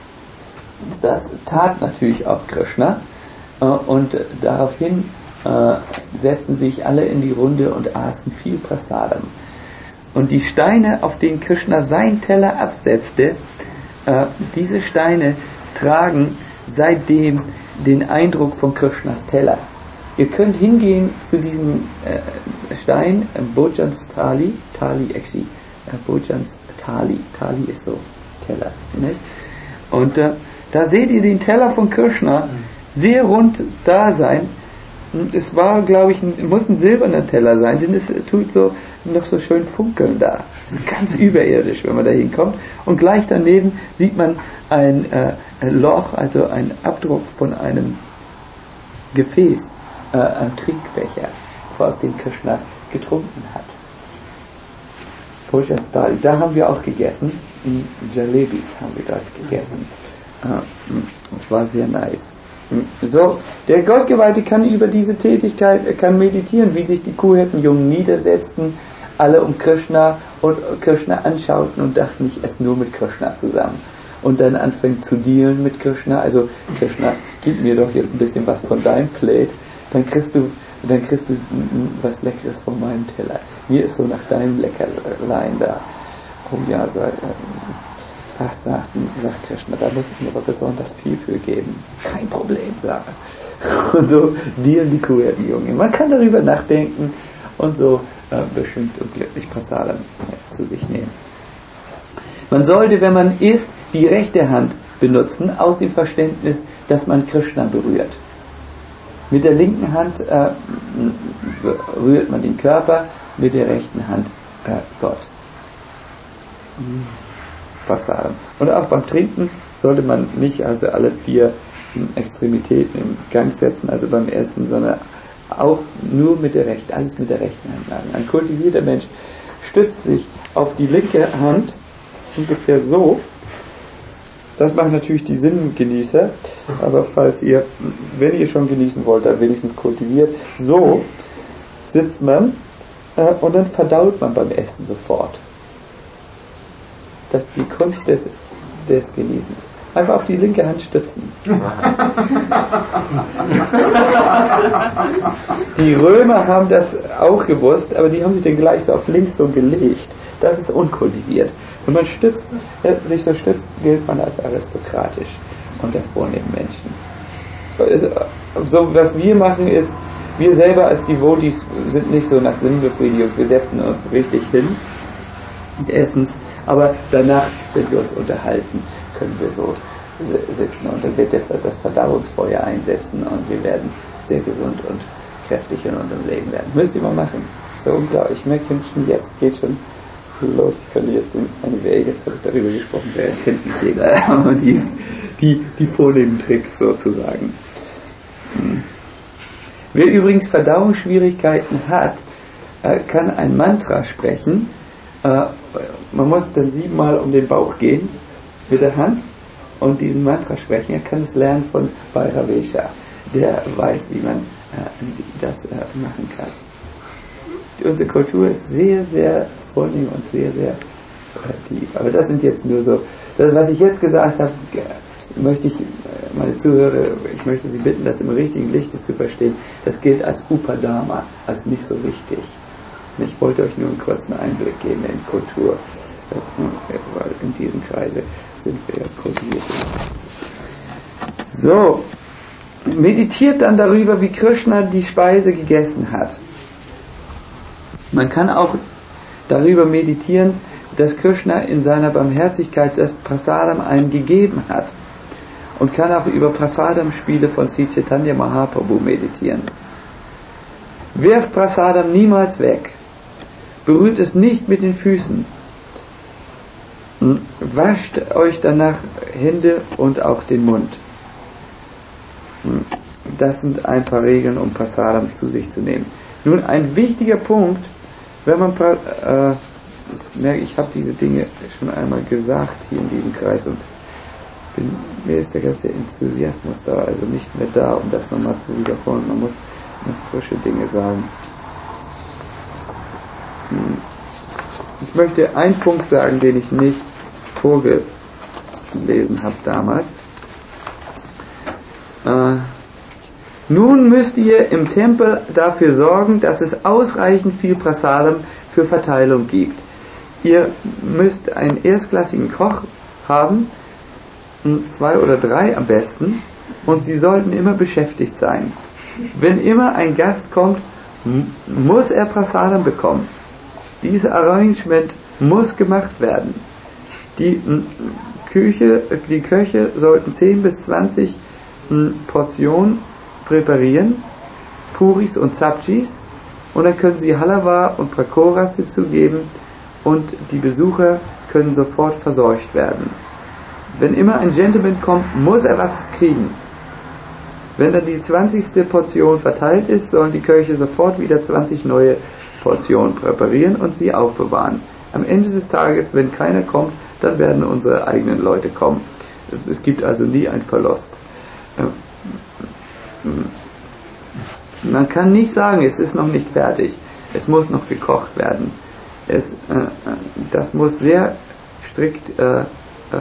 das tat natürlich auch Krishna. Äh, und daraufhin äh, setzten sich alle in die Runde und aßen viel Prasadam. Und die Steine, auf denen Krishna seinen Teller absetzte, äh, diese Steine tragen seitdem den Eindruck von Krishnas Teller. Ihr könnt hingehen zu diesem äh, Stein, äh, Bhojanstali, Tali, actually, äh, Bhojanstali, Tali ist so Teller, nicht? Und äh, da seht ihr den Teller von Krishna sehr rund da sein. Es war, glaube ich, ein, muss ein silberner Teller sein, denn es tut so noch so schön funkeln da. Das ist ganz überirdisch, wenn man da hinkommt. Und gleich daneben sieht man ein, äh, ein Loch, also ein Abdruck von einem Gefäß, äh, einem Trinkbecher, aus dem Krishna getrunken hat. Bhojanstali, da haben wir auch gegessen. Jalebis haben wir dort gegessen. Es war sehr nice. So, der Gottgeweihte kann über diese Tätigkeit, kann meditieren, wie sich die Kuhhirtenjungen niedersetzten, alle um Krishna und Krishna anschauten und dachten, ich esse nur mit Krishna zusammen. Und dann anfängt zu dealen mit Krishna, also Krishna, gib mir doch jetzt ein bisschen was von deinem Plate, dann kriegst du, dann kriegst du was Leckeres von meinem Teller. Mir ist so nach deinem Leckerlein da. Oh ja, so, ach, sagt, sagt Krishna, da muss ich mir aber besonders viel für geben. Kein Problem, sagt er. Und so dealen die Kuhhirtenjungen. Man kann darüber nachdenken und so äh, bestimmt und glücklich Prasadam äh, zu sich nehmen. Man sollte, wenn man isst, die rechte Hand benutzen, aus dem Verständnis, dass man Krishna berührt. Mit der linken Hand äh, berührt man den Körper, mit der rechten Hand äh, Gott. Prasadam. Und auch beim Trinken sollte man nicht also alle vier Extremitäten im Gang setzen, also beim Essen, sondern auch nur mit der rechten, alles mit der rechten Hand machen. Ein kultivierter Mensch stützt sich auf die linke Hand ungefähr so. Das machen natürlich die Sinngenießer, aber falls ihr, wenn ihr schon genießen wollt, dann wenigstens kultiviert, so sitzt man äh, und dann verdaut man beim Essen sofort. Das ist die Kunst des, des Genießens. Einfach auf die linke Hand stützen. Die Römer haben das auch gewusst, aber die haben sich dann gleich so auf links so gelegt. Das ist unkultiviert. Wenn man stützt, äh, sich so stützt, gilt man als aristokratisch unter vornehmen Menschen. So, was wir machen ist, wir selber als Devotees sind nicht so nach Sinnbefriedigung, wir setzen uns richtig hin, Essens, aber danach, wenn wir uns unterhalten, können wir so sitzen und dann wird das Verdauungsfeuer einsetzen und wir werden sehr gesund und kräftig in unserem Leben werden. Müsst ihr mal machen. So unglaublich. Ich merke schon, jetzt geht schon los. Ich könnte jetzt eine Wege darüber gesprochen werden, kennt nicht jeder. die, die, die vornehmen Tricks sozusagen. Wer übrigens Verdauungsschwierigkeiten hat, kann ein Mantra sprechen. Man muss dann siebenmal um den Bauch gehen mit der Hand und diesen Mantra sprechen. Er kann es lernen von Bhairavesha, der weiß, wie man äh, das äh, machen kann. Die, unsere Kultur ist sehr, sehr vornehm und sehr, sehr äh, tief. Aber das sind jetzt nur so, das, was ich jetzt gesagt habe, möchte ich äh, meine Zuhörer, ich möchte Sie bitten, das im richtigen Lichte zu verstehen. Das gilt als Upadama, als nicht so wichtig. Ich wollte euch nur einen kurzen Einblick geben in Kultur, weil in diesem Kreise sind wir ja kultiviert. So, meditiert dann darüber, wie Krishna die Speise gegessen hat. Man kann auch darüber meditieren, dass Krishna in seiner Barmherzigkeit das Prasadam einem gegeben hat. Und kann auch über Prasadam-Spiele von Sri Chaitanya Mahaprabhu meditieren. Werft Prasadam niemals weg. Berührt es nicht mit den Füßen. Wascht euch danach Hände und auch den Mund. Das sind ein paar Regeln, um Prasadam zu sich zu nehmen. Nun, ein wichtiger Punkt, wenn man äh, ich merke, ich habe diese Dinge schon einmal gesagt hier in diesem Kreis und bin, mir ist der ganze Enthusiasmus da, also nicht mehr da, um das nochmal zu wiederholen. Man muss noch frische Dinge sagen. Ich möchte einen Punkt sagen, den ich nicht vorgelesen habe damals. Äh, nun müsst ihr im Tempel dafür sorgen, dass es ausreichend viel Prasadam für Verteilung gibt. Ihr müsst einen erstklassigen Koch haben, zwei oder drei am besten, und sie sollten immer beschäftigt sein. Wenn immer ein Gast kommt, muss er Prasadam bekommen. Dieses Arrangement muss gemacht werden. Die Küche, die Köche sollten zehn bis zwanzig Portionen präparieren, Puris und Sabjis, und dann können sie Halava und Pakoras hinzugeben und die Besucher können sofort versorgt werden. Wenn immer ein Gentleman kommt, muss er was kriegen. Wenn dann die zwanzigste Portion verteilt ist, sollen die Köche sofort wieder zwanzig neue Portionen präparieren und sie aufbewahren. Am Ende des Tages, wenn keiner kommt, dann werden unsere eigenen Leute kommen. Es gibt also nie einen Verlust. Man kann nicht sagen, es ist noch nicht fertig. Es muss noch gekocht werden. Es, äh, das muss sehr strikt äh, äh,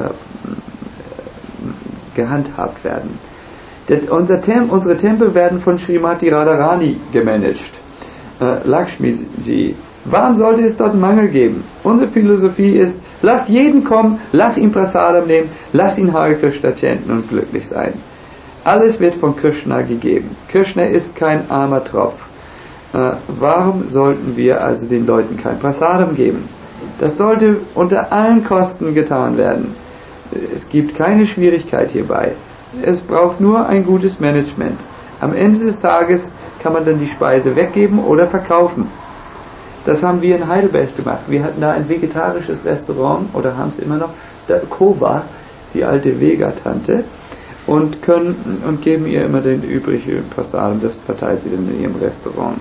gehandhabt werden. Denn unser Tem- unsere Tempel werden von Srimati Radharani gemanagt. Äh, Lakshmi-ji. Warum sollte es dort Mangel geben? Unsere Philosophie ist, lasst jeden kommen, lasst ihn Prasadam nehmen, lasst ihn Hare Krishna chanten und glücklich sein. Alles wird von Krishna gegeben. Krishna ist kein armer Tropf. Äh, warum sollten wir also den Leuten kein Prasadam geben? Das sollte unter allen Kosten getan werden. Es gibt keine Schwierigkeit hierbei. Es braucht nur ein gutes Management. Am Ende des Tages kann man dann die Speise weggeben oder verkaufen. Das haben wir in Heidelberg gemacht. Wir hatten da ein vegetarisches Restaurant, oder haben es immer noch, der Kova, die alte Vega-Tante, und können und geben ihr immer den übrigen Prasadam, das verteilt sie dann in ihrem Restaurant.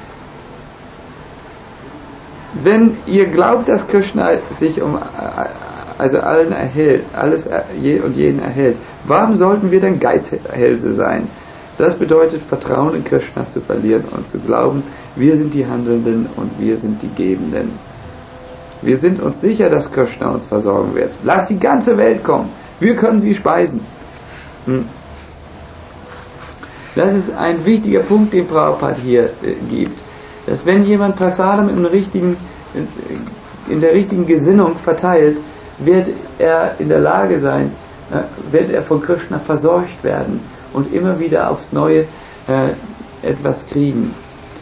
Wenn ihr glaubt, dass Krishna sich um also allen erhält, alles und jeden erhält, warum sollten wir denn Geizhälse sein? Das bedeutet, Vertrauen in Krishna zu verlieren und zu glauben, wir sind die Handelnden und wir sind die Gebenden. Wir sind uns sicher, dass Krishna uns versorgen wird. Lasst die ganze Welt kommen. Wir können sie speisen. Hm. Das ist ein wichtiger Punkt, den Prabhupada hier äh, gibt. Dass wenn jemand Prasadam im richtigen, in der richtigen Gesinnung verteilt, wird er in der Lage sein, äh, wird er von Krishna versorgt werden und immer wieder aufs Neue äh, etwas kriegen.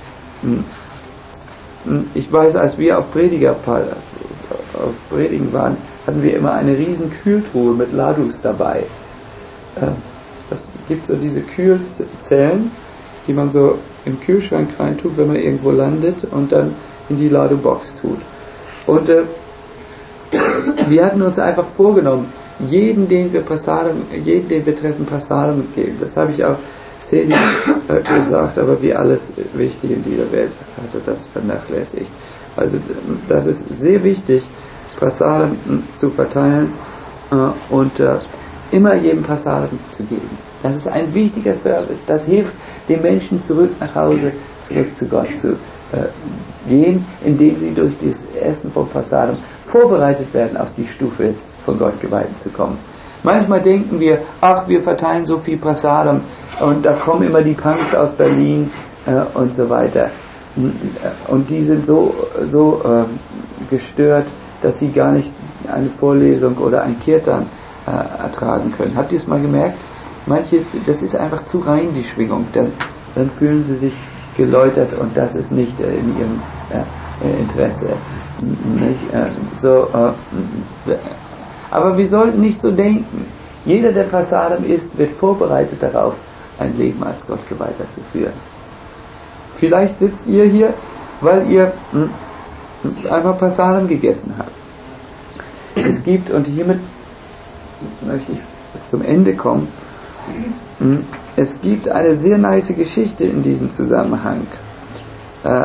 Ich weiß, als wir auf Prediger auf Predigen waren, hatten wir immer eine riesen Kühltruhe mit Ladus dabei. Das gibt so diese Kühlzellen, die man so im Kühlschrank reintut, wenn man irgendwo landet, und dann in die Ladu-Box tut. Und äh, wir hatten uns einfach vorgenommen, jeden, den wir Prasadam, jeden, den wir treffen, Prasadam geben. Das habe ich auch Sedi äh, gesagt, aber wie alles Wichtige in dieser Welt hatte das vernachlässigt. Also das ist sehr wichtig, Prasadam zu verteilen äh, und äh, immer jedem Prasadam zu geben. Das ist ein wichtiger Service. Das hilft den Menschen zurück nach Hause, zurück zu Gott zu äh, gehen, indem sie durch das Essen von Prasadam vorbereitet werden, auf die Stufe von Gott Geweihten zu kommen. Manchmal denken wir, ach, wir verteilen so viel Prasadam und da kommen immer die Punks aus Berlin äh, und so weiter. Und die sind so, so äh, gestört, dass sie gar nicht eine Vorlesung oder ein Kirtan äh, ertragen können. Habt ihr es mal gemerkt? Manche, das ist einfach zu rein, die Schwingung. Dann, dann fühlen sie sich geläutert und das ist nicht äh, in ihrem äh, Interesse. Nicht? Äh, so, äh, aber wir sollten nicht so denken. Jeder, der Prasadam isst, wird vorbereitet darauf, ein Leben als Gottgeweihter zu führen. Vielleicht sitzt ihr hier, weil ihr mh, einfach Prasadam gegessen habt. Es gibt, und hiermit möchte ich zum Ende kommen, mh, es gibt eine sehr nice Geschichte in diesem Zusammenhang. Äh,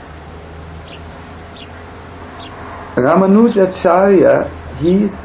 Ramanujacharya hieß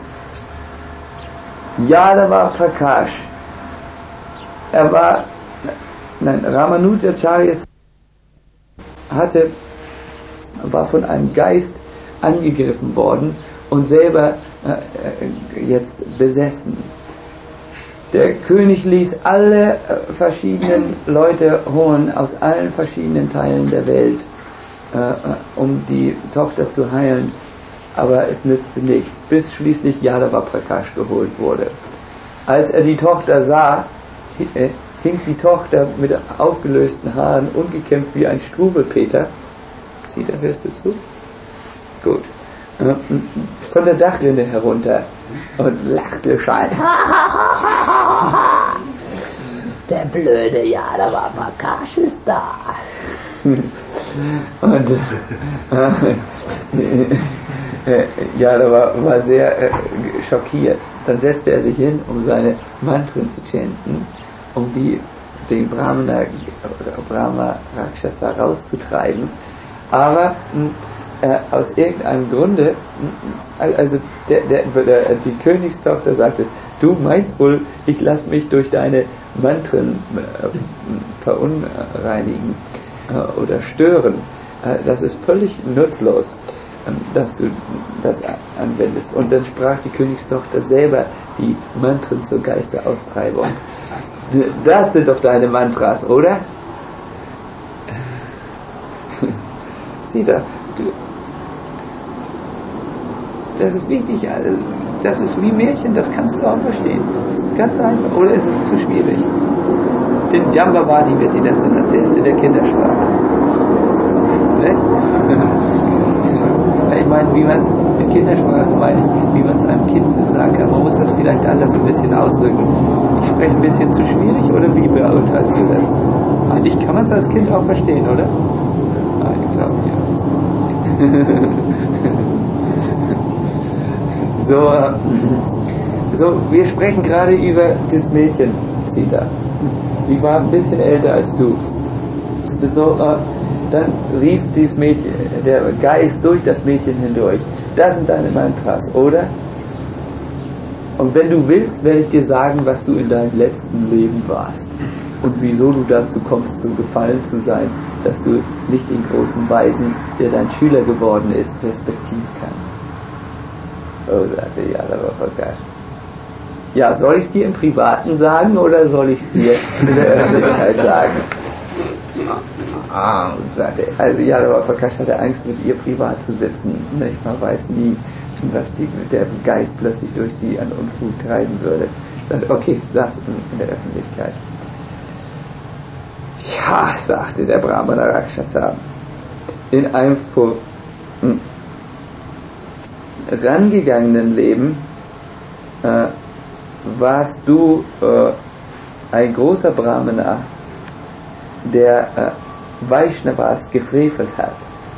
Yadava Prakash. Er war, nein, Ramanujacharya hatte, war von einem Geist angegriffen worden und selber äh, jetzt besessen. Der König ließ alle äh, verschiedenen Leute holen aus allen verschiedenen Teilen der Welt, äh, um die Tochter zu heilen, aber es nützte nichts, bis schließlich Yadava Prakash geholt wurde. Als er die Tochter sah, äh, hing die Tochter mit aufgelösten Haaren, ungekämmt wie ein Struwelpeter. Sieh, da hörst du zu? Gut. Von der Dachrinne herunter und lachte schallend. Der blöde Yadava Prakash ist da. Und äh, Yadava war sehr äh, schockiert. Dann setzte er sich hin, um seine Mantren zu chanten, um die, den Brahmana, Brahma Rakshasa rauszutreiben. Aber äh, aus irgendeinem Grunde, also der, der, der, die Königstochter sagte, du meinst wohl, ich lasse mich durch deine Mantren äh, verunreinigen äh, oder stören. Äh, das ist völlig nutzlos, äh, dass du das anwendest. Und dann sprach die Königstochter selber die Mantren zur Geisteraustreibung. Das sind doch deine Mantras, oder? Sieh da, du, das ist wichtig, das ist wie Märchen, das kannst du auch verstehen. Das ist ganz einfach, oder ist es zu schwierig? Den Jambavati wird dir das dann erzählen, in der Kindersprache. Ne? Ich meine, wie man es mit Kindersprache meine ich, wie man es einem Kind sagen kann. Man muss das vielleicht anders ein bisschen ausdrücken. Ich spreche ein bisschen zu schwierig, oder wie beurteilst du das? Eigentlich kann man es als Kind auch verstehen, oder? Ah, ich glaube ja. so, so, wir sprechen gerade über das Mädchen, Sita. Die war ein bisschen älter als du. So, äh, dann rief dieses Mädchen, der Geist durch das Mädchen hindurch. Das sind deine Mantras, oder? Und wenn du willst, werde ich dir sagen, was du in deinem letzten Leben warst. Und wieso du dazu kommst, so gefallen zu sein, dass du nicht den großen Weisen, der dein Schüler geworden ist, respektieren kannst. Oh, sagte Yadava Prakash. Ja, soll ich es dir im Privaten sagen oder soll ich es dir in der Öffentlichkeit sagen? Ah, sagte, also Yadava Prakash hatte Angst, mit ihr privat zu sitzen. Man weiß nie, was die, der Geist plötzlich durch sie an Unfug treiben würde. Sagte, okay, sag's in der Öffentlichkeit. Ja, sagte der Brahmana Rakshasa, in einem vorangegangenen Leben äh, warst du äh, ein großer Brahmana, der äh, Vaishnavas gefrevelt hat.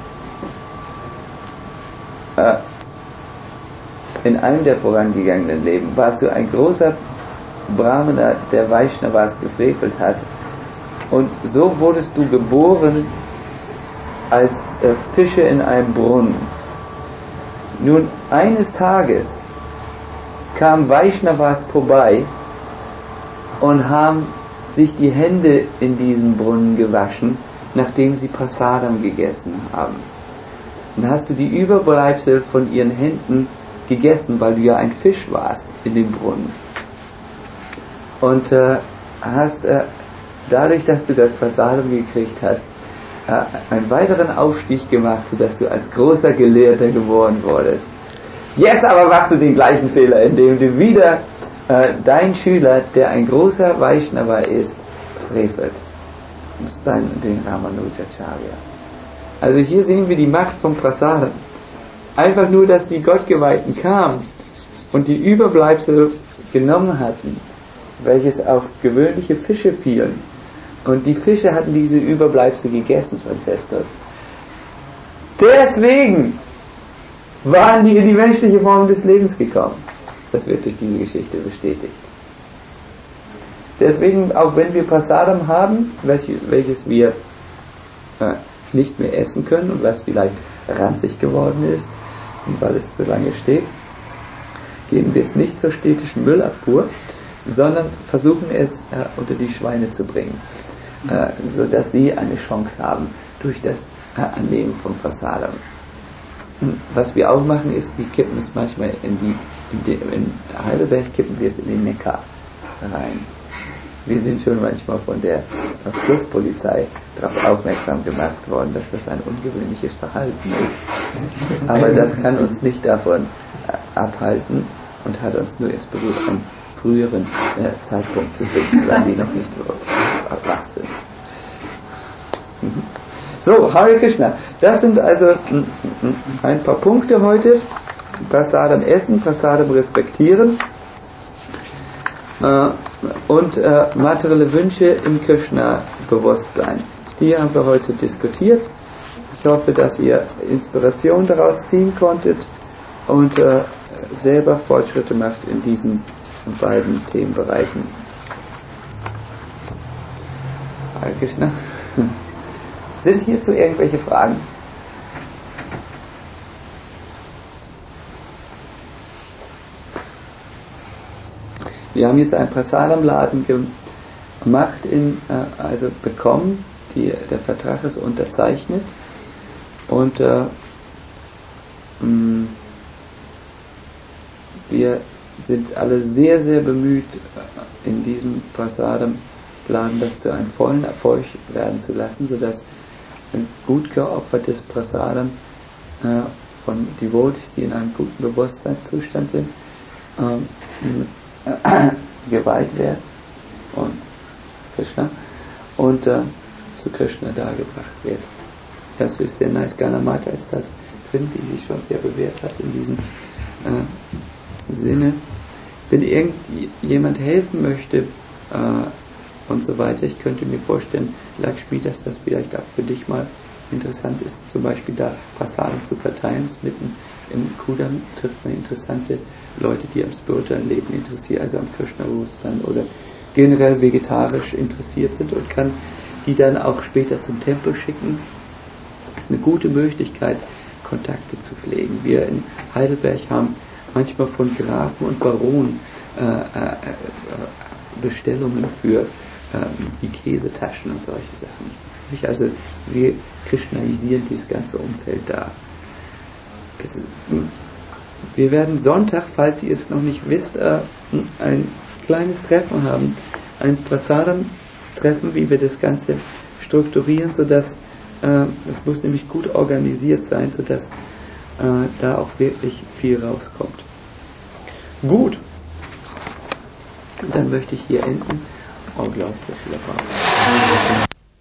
Äh, in einem der vorangegangenen Leben warst du ein großer Brahmana, der Vaishnavas gefrevelt hat. Und so wurdest du geboren als äh, Fische in einem Brunnen. Nun, eines Tages kamen Vaishnavas vorbei und haben sich die Hände in diesem Brunnen gewaschen, nachdem sie Prasadam gegessen haben. Dann hast du die Überbleibsel von ihren Händen gegessen, weil du ja ein Fisch warst in dem Brunnen. und äh, hast äh, dadurch, dass du das Prasadam gekriegt hast, äh, einen weiteren Aufstieg gemacht, sodass du als großer Gelehrter geworden wurdest. Jetzt aber machst du den gleichen Fehler, indem du wieder äh, dein Schüler, der ein großer Vaishnava ist, frevelt. Das ist dein, den Ramanujacharya. Also hier sehen wir die Macht vom Prasadam. Einfach nur, dass die Gottgeweihten kamen und die Überbleibsel genommen hatten, welches auf gewöhnliche Fische fielen. Und die Fische hatten diese Überbleibsel gegessen von Cestos. Deswegen waren die in die menschliche Form des Lebens gekommen. Das wird durch diese Geschichte bestätigt. Deswegen, auch wenn wir Prasadam haben, welches wir äh, nicht mehr essen können und was vielleicht ranzig geworden ist, weil es zu lange steht, geben wir es nicht zur städtischen Müllabfuhr, sondern versuchen es äh, unter die Schweine zu bringen, äh, sodass sie eine Chance haben durch das äh, Annehmen von Prasadam. Was wir auch machen ist, wir kippen es manchmal in die, in, die, in Heidelberg kippen wir es in den Neckar rein. Wir sind schon manchmal von der Flusspolizei darauf aufmerksam gemacht worden, dass das ein ungewöhnliches Verhalten ist. Aber das kann uns nicht davon abhalten und hat uns nur inspiriert, einen früheren äh, Zeitpunkt zu finden, weil wir noch nicht wach sind. So, Hare Krishna. Das sind also ein paar Punkte heute. Prasadam essen, Prasadam respektieren äh, und äh, materielle Wünsche im Krishna-Bewusstsein. Die haben wir heute diskutiert. Ich hoffe, dass ihr Inspiration daraus ziehen konntet und äh, selber Fortschritte macht in diesen beiden Themenbereichen. Hare Krishna. Sind hierzu irgendwelche Fragen? Wir haben jetzt einen Prasadam-Laden gemacht, in, äh, also bekommen, die, der Vertrag ist unterzeichnet und äh, mh, wir sind alle sehr, sehr bemüht, in diesem Prasadam-Laden das zu einem vollen Erfolg werden zu lassen, sodass ein gut geopfertes Prasadam äh, von Devotees, die in einem guten Bewusstseinszustand sind, ähm, äh, geweiht werden und Krishna und äh, zu Krishna dargebracht wird. Das ist sehr nice. Ganamata ist da drin, die sich schon sehr bewährt hat in diesem äh, Sinne. Wenn irgendjemand helfen möchte äh, und so weiter, ich könnte mir vorstellen, Lakshmi, dass das vielleicht auch für dich mal interessant ist, zum Beispiel da Prasadam zu verteilen. Mitten im Kudam trifft man interessante Leute, die am spirituellen Leben interessiert, also am Krishna-Bewusstsein oder generell vegetarisch interessiert sind und kann die dann auch später zum Tempel schicken. Das ist eine gute Möglichkeit, Kontakte zu pflegen. Wir in Heidelberg haben manchmal von Grafen und Baronen äh, äh, Bestellungen für ähm, die Käsetaschen und solche Sachen. Nicht? Also wir krishnaisieren dieses ganze Umfeld da. Es, wir werden Sonntag, falls ihr es noch nicht wisst, äh, ein kleines Treffen haben. Ein Prasadam-Treffen, wie wir das Ganze strukturieren, sodass äh, es muss nämlich gut organisiert sein, sodass äh, da auch wirklich viel rauskommt. Gut. Dann möchte ich hier enden. Oh, glaube ich, das ist wieder